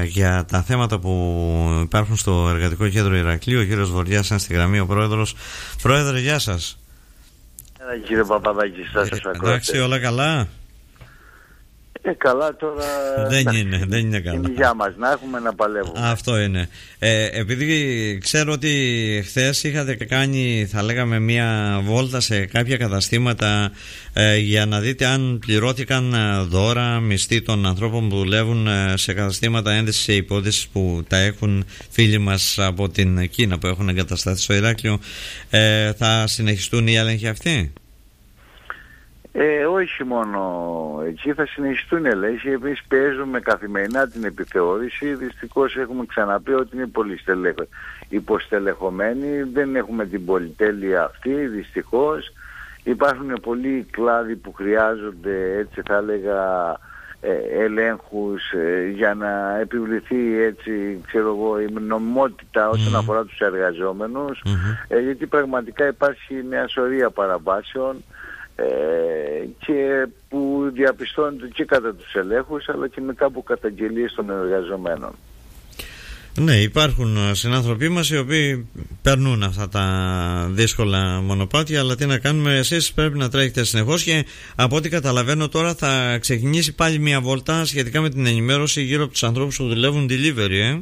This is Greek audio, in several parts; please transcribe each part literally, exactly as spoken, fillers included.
για τα θέματα που υπάρχουν στο Εργατικό Κέντρο Ηρακλείου. Ο κύριος Βοριάς είναι στη γραμμή, ο πρόεδρος. Πρόεδρε, γεια σας. Έλα, κύριε Παπαδάκη, σας ε, ακούω. Εντάξει, όλα καλά. Ε, καλά τώρα. Δεν εντάξει, είναι, δεν είναι καλά. Είναι για μας να έχουμε να παλεύουμε. Αυτό είναι. Ε, επειδή ξέρω ότι χθες είχατε κάνει, θα λέγαμε, μία βόλτα σε κάποια καταστήματα ε, για να δείτε αν πληρώθηκαν δώρα, μισθοί των ανθρώπων που δουλεύουν σε καταστήματα ένδυσης και υπόδυσης που τα έχουν φίλοι μας από την Κίνα που έχουν εγκατασταθεί στο Ηράκλειο. Ε, θα συνεχιστούν οι έλεγχοι αυτοί? Ε, όχι μόνο εκεί, θα συνεχιστούν οι έλεγχοι. Εμείς παίζουμε καθημερινά την επιθεώρηση. Δυστυχώς έχουμε ξαναπεί ότι είναι πολύ στελεχ... υποστελεχωμένοι. Δεν έχουμε την πολυτέλεια αυτή, δυστυχώς. Υπάρχουν πολλοί κλάδοι που χρειάζονται, έτσι θα έλεγα, ε, ελέγχους ε, για να επιβληθεί, έτσι, ξέρω εγώ, η νομιμότητα όσον mm-hmm. αφορά τους εργαζόμενους. Mm-hmm. Ε, γιατί πραγματικά υπάρχει μια σωρία παραβάσεων Ε, και που διαπιστώνεται και κατά τους ελέγχους αλλά και μετά από καταγγελίες των εργαζομένων. Ναι, υπάρχουν συνάνθρωποι μας οι οποίοι περνούν αυτά τα δύσκολα μονοπάτια, αλλά τι να κάνουμε, εσείς πρέπει να τρέχετε συνεχώς και από ό,τι καταλαβαίνω τώρα θα ξεκινήσει πάλι μια βόλτα σχετικά με την ενημέρωση γύρω από τους ανθρώπους που δουλεύουν delivery, ε?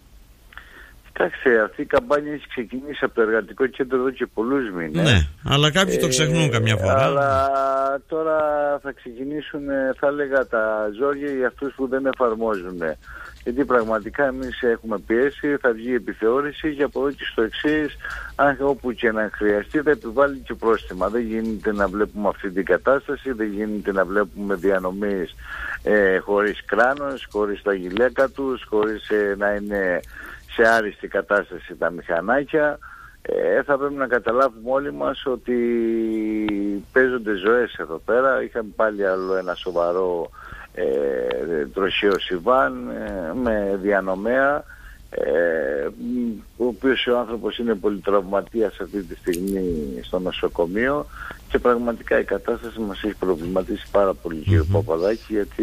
Κοιτάξτε, αυτή η καμπάνια έχει ξεκινήσει από το Εργατικό Κέντρο εδώ και πολλούς μήνες. Ναι, αλλά κάποιοι ε, το ξεχνούν καμιά φορά. Αλλά τώρα θα ξεκινήσουν, θα έλεγα, τα ζόρια για αυτούς που δεν εφαρμόζουν. Γιατί πραγματικά εμείς έχουμε πιέσει, θα βγει επιθεώρηση και από εδώ και στο εξής, αν όπου και να χρειαστεί θα επιβάλλει και πρόστιμα. Δεν γίνεται να βλέπουμε αυτή την κατάσταση, δεν γίνεται να βλέπουμε διανομής ε, χωρίς κράνος, χωρίς τα γυλαίκα τους, χωρίς ε, να είναι σε άριστη κατάσταση τα μηχανάκια. Ε, θα πρέπει να καταλάβουμε όλοι μας ότι παίζονται ζωές εδώ πέρα. Είχαμε πάλι άλλο ένα σοβαρό ε, τροχαίο συμβάν ε, με διανομέα, ε, ο οποίος ο άνθρωπος είναι πολυτραυματίας αυτή τη στιγμή στο νοσοκομείο και πραγματικά η κατάσταση μας έχει προβληματίσει πάρα πολύ, κύριε mm-hmm. Παπαδάκη, γιατί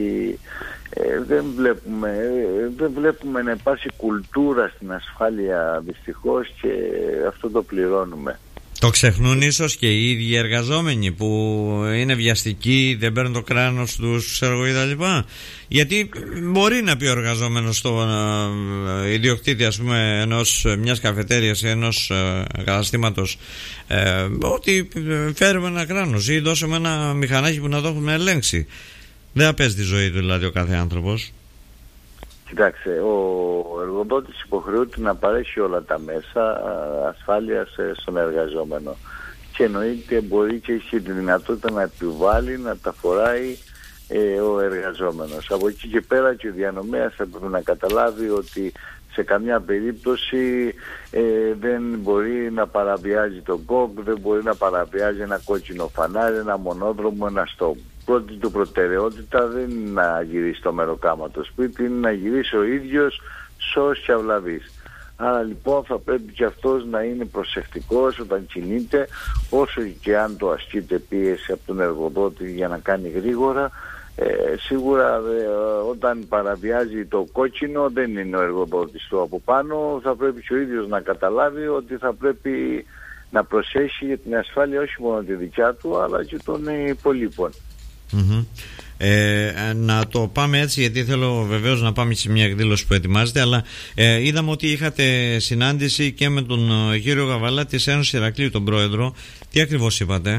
ε, δεν, βλέπουμε, ε, δεν βλέπουμε να υπάρχει κουλτούρα στην ασφάλεια, δυστυχώς, και αυτό το πληρώνουμε. Το ξεχνούν ίσως και οι ίδιοι εργαζόμενοι που είναι βιαστικοί, δεν παίρνουν το κράνος τους, ξέρω εγώ, κτλ. Γιατί μπορεί να πει ο εργαζόμενος στον uh, ιδιοκτήτη, ας πούμε, ενός, μιας καφετέριας ή ενός uh, καταστήματος uh, ότι φέρουμε ένα κράνος ή δώσουμε ένα μηχανάκι που να το έχουμε ελέγξει. Δεν απέζει τη ζωή του δηλαδή ο κάθε άνθρωπος. Κοιτάξτε, ο εργοδότης υποχρεούται να παρέχει όλα τα μέσα ασφάλειας στον εργαζόμενο και εννοείται μπορεί και έχει τη δυνατότητα να επιβάλλει να τα φοράει ε, ο εργαζόμενος. Από εκεί και πέρα και ο διανομέας θα πρέπει να καταλάβει ότι σε καμιά περίπτωση ε, δεν μπορεί να παραβιάζει τον κόκ, δεν μπορεί να παραβιάζει ένα κόκκινο φανάρι, ένα μονόδρομο, ένα στόπ. Πρώτη του προτεραιότητα δεν είναι να γυρίσει το μεροκάμα το σπίτι, είναι να γυρίσει ο ίδιος σως και αυλαβής. Άρα λοιπόν θα πρέπει και αυτός να είναι προσεκτικός όταν κινείται, όσο και αν το ασκείται πίεση από τον εργοδότη για να κάνει γρήγορα. Ε, σίγουρα ε, όταν παραβιάζει το κόκκινο δεν είναι ο εργοδότης του από πάνω, θα πρέπει και ο ίδιος να καταλάβει ότι θα πρέπει να προσέχει για την ασφάλεια όχι μόνο τη δικιά του αλλά και των υπολείπων. Mm-hmm. Ε, να το πάμε έτσι, γιατί θέλω βεβαίως να πάμε σε μια εκδήλωση που ετοιμάζεται, αλλά ε, είδαμε ότι είχατε συνάντηση και με τον κύριο Γαβαλά της Ένωσης Ηρακλείου, τον πρόεδρο. Τι ακριβώς είπατε?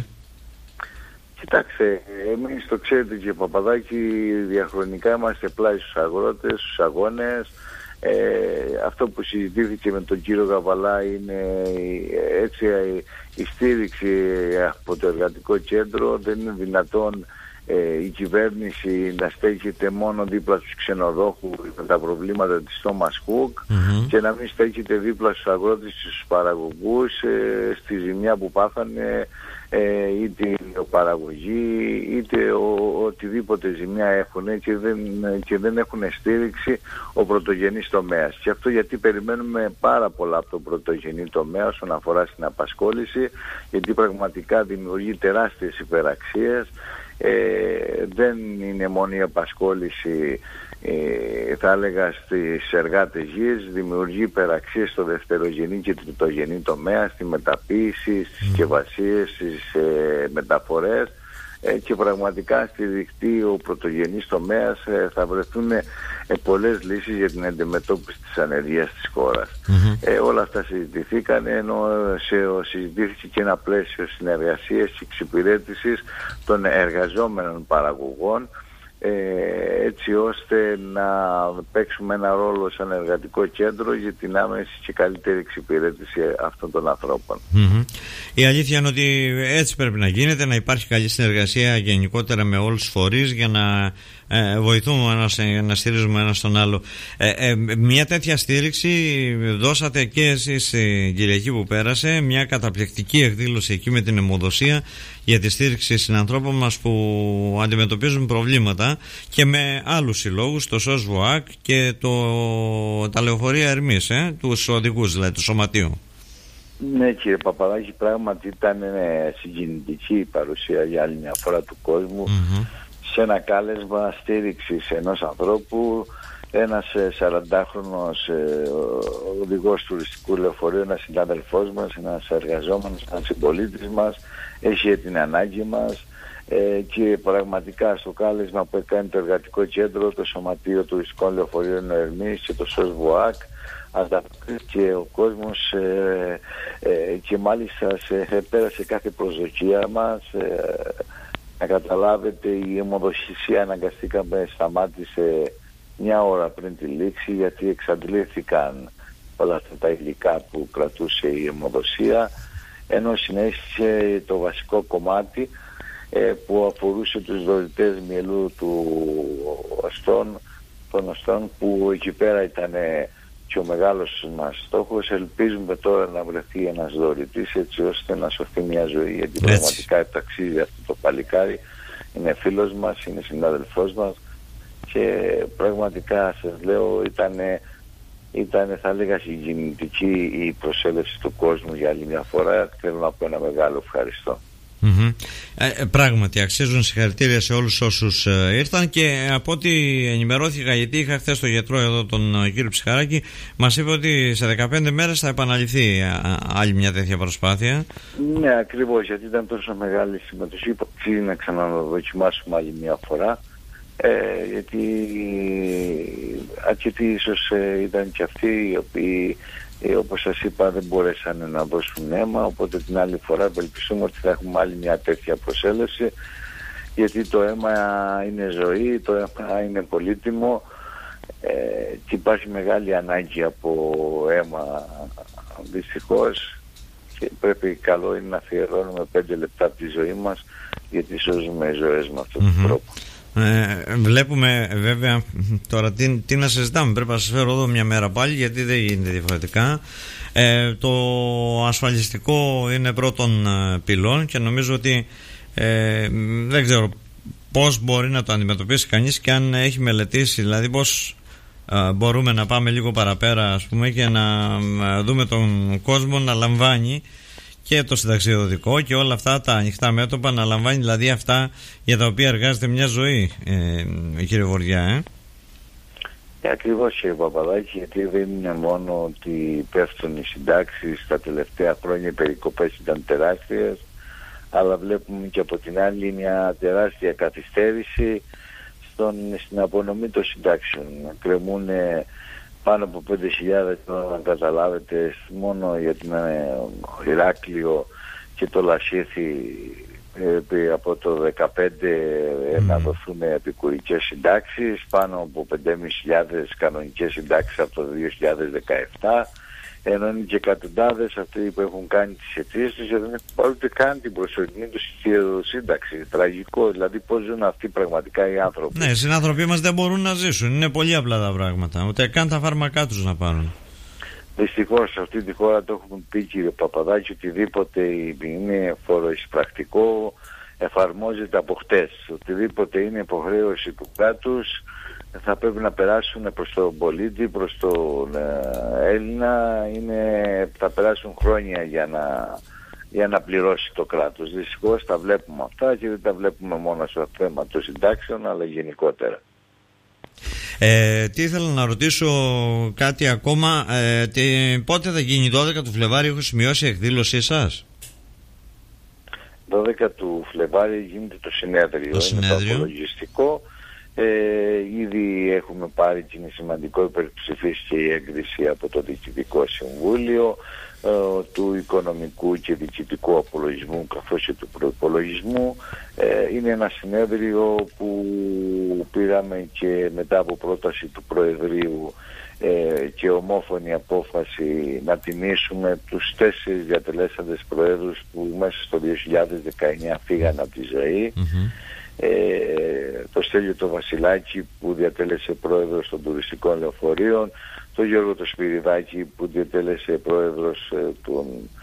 Κοιτάξτε, εμείς το ξέρετε, κύριε Παπαδάκη, διαχρονικά είμαστε πλάι στους αγρότες, στους αγώνες. Ε, αυτό που συζητήθηκε με τον κύριο Γαβαλά είναι έτσι η στήριξη από το Εργατικό Κέντρο. Δεν είναι δυνατόν Ε, η κυβέρνηση να στέκεται μόνο δίπλα στους ξενοδόχους με τα προβλήματα της Thomas Cook mm-hmm. και να μην στέκεται δίπλα στους αγρότες, στους παραγωγούς, ε, στη ζημιά που πάθανε, ε, είτε η παραγωγή είτε ο, οτιδήποτε ζημιά έχουν και δεν, και δεν έχουν στήριξη ο πρωτογενής τομέας. Και αυτό γιατί περιμένουμε πάρα πολλά από τον πρωτογενή τομέα όσον αφορά στην απασχόληση, γιατί πραγματικά δημιουργεί τεράστιες υπεραξίες. Ε, δεν είναι μόνο η απασχόληση, ε, θα έλεγα, στις εργάτες γης, δημιουργεί υπεραξίες στο δευτερογενή και τριτογενή τομέα, στη μεταποίηση, στις συσκευασίες, στις ε, μεταφορές, ε, και πραγματικά στη δικτύο πρωτογενής τομέας ε, θα βρεθούν ε, πολλές λύσεις για την αντιμετώπιση της ανεργίας της χώρας. Mm-hmm. Ε, όλα αυτά συζητηθήκαν, ενώ σε, συζητήθηκε και ένα πλαίσιο συνεργασίας και εξυπηρέτησης των εργαζόμενων παραγωγών, ε, έτσι ώστε να παίξουμε ένα ρόλο σαν εργατικό κέντρο για την άμεση και καλύτερη εξυπηρέτηση αυτών των ανθρώπων. Mm-hmm. Η αλήθεια είναι ότι έτσι πρέπει να γίνεται, να υπάρχει καλή συνεργασία γενικότερα με όλους τους φορείς για να ε, βοηθούμε ένας, να στηρίζουμε ένας τον άλλο. Ε, ε, μια τέτοια στήριξη δώσατε και εσείς την Κυριακή που πέρασε, μια καταπληκτική εκδήλωση εκεί με την αιμοδοσία για τη στήριξη συνανθρώπων μας που αντιμετωπίζουν προβλήματα, και με άλλους συλλόγους, το ΣΟΣΒΟΑΚ και το, τα λεωφορεία Ερμής, ε, τους οδηγούς δηλαδή, του σωματείου. Ναι, κύριε Παπαδάκη, πράγματι ήταν συγκινητική η παρουσία για άλλη μια φορά του κόσμου, mm-hmm. σε ένα κάλεσμα στήριξης ενός ανθρώπου. Ένας σαραντάχρονος ε, οδηγός τουριστικού λεωφορείου, ένας συνάδελφός μας, ένας εργαζόμενος, ένας συμπολίτης μας, έχει την ανάγκη μας, ε, και πραγματικά στο κάλεσμα που έκανε το Εργατικό Κέντρο, το Σωματείο Τουριστικών Λεωφορείων Ερμής και το ΣΟΣΒΟΑΚ, και ο κόσμος ε, ε, και μάλιστα σε, πέρασε κάθε προσδοκία μας. Ε, να καταλάβετε, η αιμοδοσία αναγκαστήκαμε, σταμάτησε μια ώρα πριν τη λήξη, γιατί εξαντλήθηκαν όλα αυτά τα υλικά που κρατούσε η αιμοδοσία, ενώ συνέχισε το βασικό κομμάτι ε, που αφορούσε τους δωρητές μυελού του οστών, των οστών, που εκεί πέρα ήταν και ο μεγάλος μας στόχος. Ελπίζουμε τώρα να βρεθεί ένας δωρητής, έτσι ώστε να σωθεί μια ζωή, γιατί πραγματικά ταξίδι αυτό το παλικάρι είναι φίλος μας, είναι συνάδελφός μας, και πραγματικά σας λέω ήτανε, ήτανε θα έλεγα συγκινητική η προσέλευση του κόσμου για άλλη μια φορά. Θέλω να πω ένα μεγάλο ευχαριστώ. Mm-hmm. Ε, πράγματι αξίζουν συγχαρητήρια σε όλους όσους ε, ήρθαν, και από ό,τι ενημερώθηκα, γιατί είχα χθες τον γιατρό εδώ, τον ε, κύριο Ψυχαράκη, μας είπε ότι σε δεκαπέντε μέρες θα επαναληφθεί ε, άλλη μια τέτοια προσπάθεια. Ναι, ακριβώς, γιατί ήταν τόσο μεγάλη συμμετοχή που αξίζει να ξαναδοκιμάσουμε άλλη μια φορά, ε, γιατί αρκετοί ίσως ε, ήταν και αυτοί οι οποίοι, Ε, όπως σας είπα, δεν μπορέσαν να δώσουν αίμα, οπότε την άλλη φορά ευελπιστούμε ότι θα έχουμε άλλη μια τέτοια προσέλευση, γιατί το αίμα είναι ζωή, το αίμα είναι πολύτιμο, ε, και υπάρχει μεγάλη ανάγκη από αίμα δυστυχώς, και πρέπει, καλό είναι να αφιερώνουμε πέντε λεπτά από τη ζωή μας, γιατί σώζουμε ζωές με αυτόν τον mm-hmm. τρόπο. Ε, βλέπουμε βέβαια τώρα τι, τι να συζητάμε. Πρέπει να σας φέρω εδώ μια μέρα πάλι, γιατί δεν γίνεται διαφορετικά. Ε, το ασφαλιστικό είναι πρώτον ε, πυλών, και νομίζω ότι ε, δεν ξέρω πώς μπορεί να το αντιμετωπίσει κανείς, και αν έχει μελετήσει, δηλαδή πώς ε, μπορούμε να πάμε λίγο παραπέρα, ας πούμε, και να ε, δούμε τον κόσμο να λαμβάνει και το συνταξιοδοτικό και όλα αυτά τα ανοιχτά μέτωπα, να λαμβάνει δηλαδή αυτά για τα οποία εργάζεται μια ζωή, ε, κύριε Βοριά. Ε? Ε, ακριβώς, κύριε Παπαδάκη, γιατί δεν είναι μόνο ότι πέφτουν οι συντάξεις, τα τελευταία χρόνια οι περικοπές ήταν τεράστιες, αλλά βλέπουμε και από την άλλη μια τεράστια καθυστέρηση στον, στην απονομή των συντάξεων. Κρεμούν πάνω από πέντε χιλιάδες, να καταλάβετε, μόνο για την Ηράκλειο και το Λασίθι ε, από το δύο χιλιάδες δεκαπέντε mm. να δοθούν επικουρικές συντάξεις, πάνω από πέντε χιλιάδες πεντακόσιες κανονικές συντάξεις από το δύο χιλιάδες δεκαεπτά, ενώ είναι και εκατοντάδες αυτοί που έχουν κάνει τις αιτήσεις τους και δεν έχουν πάρει ούτε καν την προσωρινή τους σύνταξη. Τραγικό, δηλαδή πώς ζουν αυτοί πραγματικά οι άνθρωποι. Ναι, οι συνάνθρωποι μας δεν μπορούν να ζήσουν, είναι πολύ απλά τα πράγματα, ούτε καν τα φάρμακά τους να πάρουν. Δυστυχώς σε αυτή τη χώρα το έχουν πει, κύριε Παπαδάκη, οτιδήποτε είναι φοροεισπρακτικό εφαρμόζεται από χτες. Οτιδήποτε είναι υποχρέωση του κράτους θα πρέπει να περάσουν προς τον πολίτη, προς τον ε, Έλληνα. Είναι, θα περάσουν χρόνια για να, για να πληρώσει το κράτος. Δυστυχώς τα βλέπουμε αυτά και δεν τα βλέπουμε μόνο στο θέμα των συντάξεων, αλλά γενικότερα. Ε, τι ήθελα να ρωτήσω κάτι ακόμα. Ε, τι, πότε θα γίνει? δώδεκα του Φλεβάρι έχω σημειώσει εκδήλωσή σας. δώδεκα του Φλεβάρι γίνεται το συνέδριο. Το συνέδριο. Είναι το απολογιστικό. Ε, ήδη έχουμε πάρει και είναι σημαντικό, υπερψηφίσει και η έγκριση από το Διοικητικό Συμβούλιο ε, του Οικονομικού και Διοικητικού Απολογισμού καθώς και του Προϋπολογισμού. Ε, είναι ένα συνέδριο που πήραμε και μετά από πρόταση του Προεδρείου ε, και ομόφωνη απόφαση να τιμήσουμε τους τέσσερις διατελέσαντες προέδρους που μέσα στο δύο χιλιάδες δεκαεννιά φύγαν από τη ζωή. Mm-hmm. Ε, το Στέλιο το Βασιλάκη που διατέλεσε πρόεδρος των τουριστικών λεωφορείων, το Γιώργο το Σπυριδάκη που διατέλεσε πρόεδρος ε, των,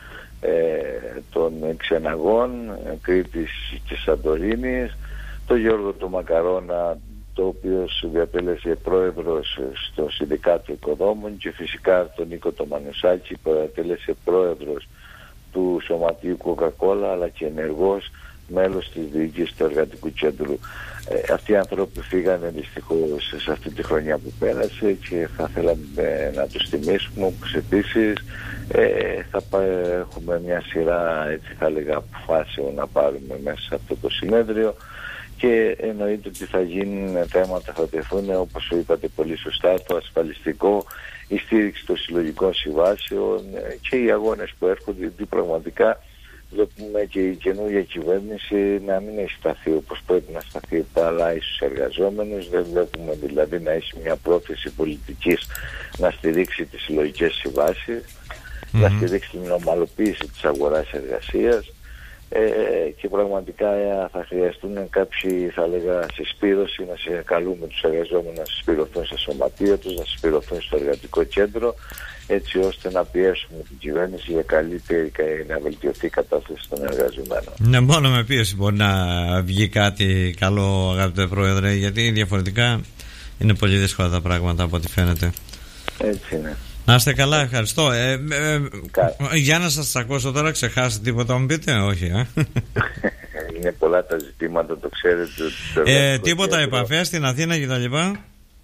ε, των ξεναγών ε, Κρήτης και Σαντορίνης, το Γιώργο το Μακαρόνα το οποίο διατέλεσε πρόεδρος στο Συνδικάτο Οικοδόμων και φυσικά τον Νίκο το Μανουσάκη που διατέλεσε πρόεδρος του Σωματείου Κοκακόλα αλλά και ενεργός μέλος της διοίκησης του Εργατικού Κέντρου. Ε, αυτοί οι άνθρωποι φύγανε δυστυχώς σε αυτή τη χρονιά που πέρασε και θα θέλαμε να τους τιμήσουμε, όπως επίσης ε, θα πά, έχουμε μια σειρά, έτσι θα έλεγα, αποφάσεων να πάρουμε μέσα σε αυτό το συνέδριο και εννοείται ότι θα γίνουν θέματα, θα τεθούν όπως είπατε πολύ σωστά, το ασφαλιστικό, η στήριξη των συλλογικών συμβάσεων και οι αγώνες που έρχονται, γιατί πραγματικά βλέπουμε και η καινούργια κυβέρνηση να μην έχει σταθεί όπως πρέπει να σταθεί παρά στους εργαζόμενους. Δεν βλέπουμε δηλαδή να έχει μια πρόθεση πολιτικής να στηρίξει τις συλλογικές συμβάσεις, mm-hmm. να στηρίξει την ομαλοποίηση της αγοράς εργασίας ε, και πραγματικά θα χρειαστούν κάποιοι, θα λέγα, συσπήρωση, να σε καλούμε τους εργαζόμενους να συσπηρωθούν στα σωματεία τους, να συσπηρωθούν στο εργατικό κέντρο, έτσι ώστε να πιέσουμε την κυβέρνηση για καλύτερη και να βελτιωθεί η κατάσταση των εργαζομένων. Ναι, μόνο με πίεση μπορεί να βγει κάτι καλό, αγαπητέ Πρόεδρε, γιατί διαφορετικά είναι πολύ δύσκολα τα πράγματα από ό,τι φαίνεται. Έτσι είναι. Να είστε καλά, ευχαριστώ. Ε, ε, ε, για να σας ακούσω τώρα, ξεχάσετε τίποτα μου πείτε, όχι ε? Είναι πολλά τα ζητήματα, το ξέρετε. Το ε, τίποτα επαφές στην Αθήνα και τα λοιπά?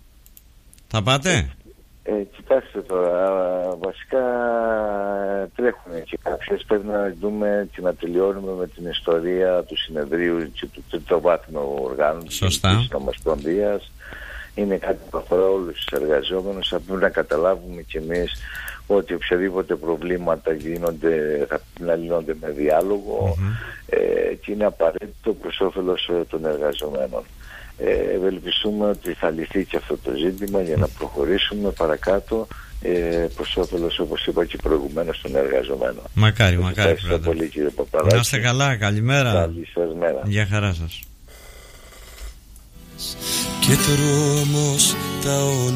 Θα πάτε? Ε, κοιτάξτε τώρα, βασικά τρέχουν και κάποιες, πρέπει να δούμε και να τελειώνουμε με την ιστορία του συνεδρίου και του τριτοβάθμιου οργάνου της Ομοσπονδίας. Είναι κάτι που αφορά όλους τους εργαζόμενους, θα πρέπει να καταλάβουμε κι εμείς ότι οποιαδήποτε προβλήματα γίνονται, θα πρέπει να λύνονται με διάλογο mm-hmm. ε, και είναι απαραίτητο προς όφελος των εργαζομένων. Ε, ευελπιστούμε ότι θα λυθεί και αυτό το ζήτημα για να προχωρήσουμε παρακάτω ε, προς όφελος, όπως είπα και προηγουμένως, των εργαζομένων. Μακάρι, και μακάρι. Ευχαριστώ πολύ, κύριε Παπαδάκη. Να είστε καλά, καλημέρα. Καλή σας μέρα. Γεια χαρά σας. Και τρόμος τα